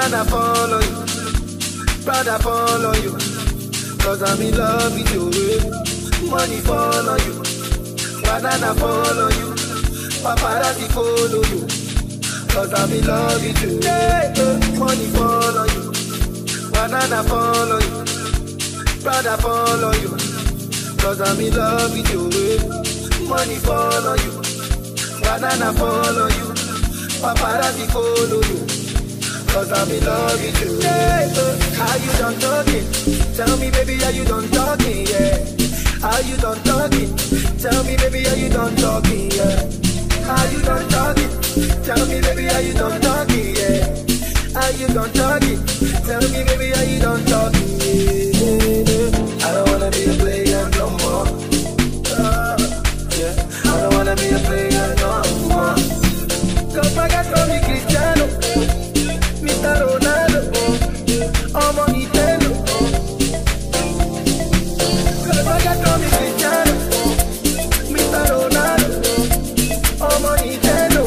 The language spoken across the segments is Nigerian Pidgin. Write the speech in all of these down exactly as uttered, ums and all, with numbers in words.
Banana follow you, brother follow you, cause I'm in love with you. Money follow you, banana follow you, paparazzi follow you, cause I'm in love with you. Yeah, money follow you, banana follow you, brother follow you, cause I'm in love with you. Money follow you, banana follow you, paparazzi follow you, cause I'm in love with you. Yeah, how you done talking? Tell me baby, how you done talking? Yeah, how you done talking? Tell me baby, how you done talking? Yeah, how you done talking? Tell me baby, how you done talking? Yeah, how you done talking? Tell me baby, how you done talking? Yeah, I don't wanna be a player no more. Uh, yeah, I don't wanna be a player no more. Cause my God told me Cristiano, Mister Ronaldo, oh money Nintendo. Cause my God told me Cristiano, Mister Ronaldo, oh money Nintendo.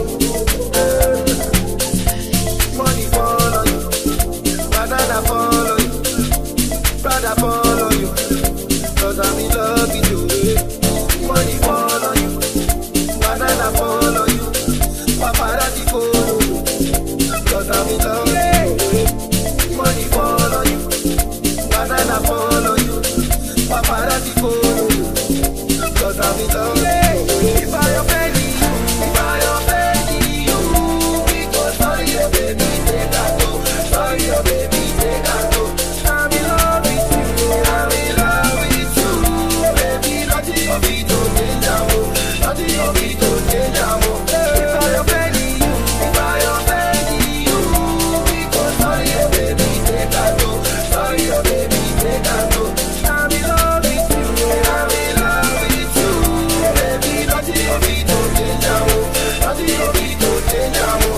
Money follow you, banana follow you, brother follow you, cause I'm in love with you. Money follow you, banana follow you, paparazzi follow you, cause I'm in love with you. Money follow you, banana follow you, paparazzi follow you, cause I'm in love with you. If I offend you, if I offend you, because sorry your baby take a go, sorry your baby take a go. I'm in love with you, I'm in love with you, baby. Nothing of it to change, nothing of it to change. If I offend you, if I offend you, because sorry your baby take a go, sorry your baby take a go. I'm in love with you, I'm in love with you, baby. Nothing of it to change, nothing of it to change.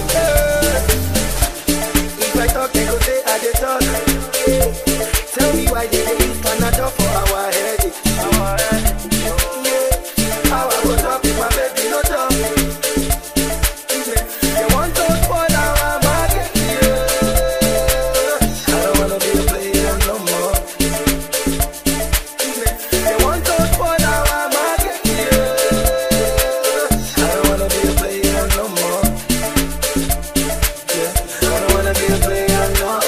If I talk, they go say I dey talk. Tell me why they dey use Panadol for our headache. Our headache. Yeah. How I go talk if my baby no talk? They want to spoil our market. Yeah. I don't wanna be a player no more. They want to spoil our market. Yeah. I don't wanna be a player no more. Yeah. I don't wanna be a player no more.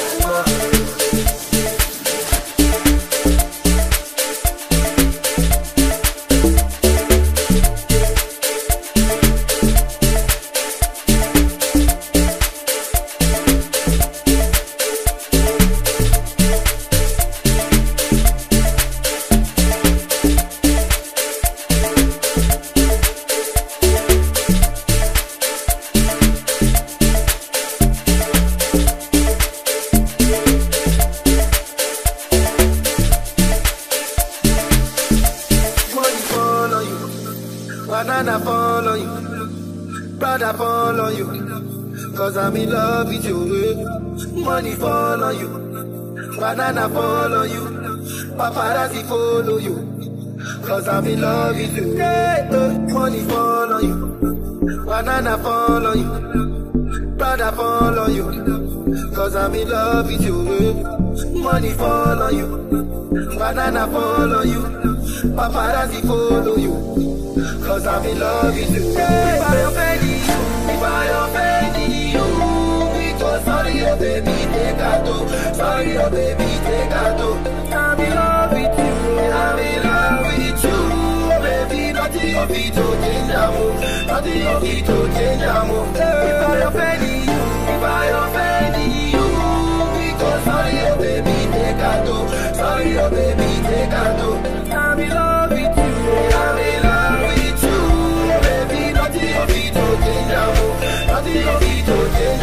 Money follow you, banana follow you, brother follow you, cause I'm in love with you. Money follow you, banana follow you, paparazzi follow you, cause I'm in love with you. Yeah, money follow you, banana follow you, brother follow you, cause I'm in love with you. Money follow you, banana follow you, paparazzi follow you, cause I'm in love with you. Yeah. If I offend you, if I offend you, because sorry your baby take a do, sorry your baby take a do. I'm in love with you, I'm in love with you, baby. Nothing of it to change, nothing of it to change. If I offend you, if I offend you, because sorry your baby take a do, sorry your baby take a do. I'm in love with you, I'm in love with you, baby. Nothing of it to change, nothing of it to change.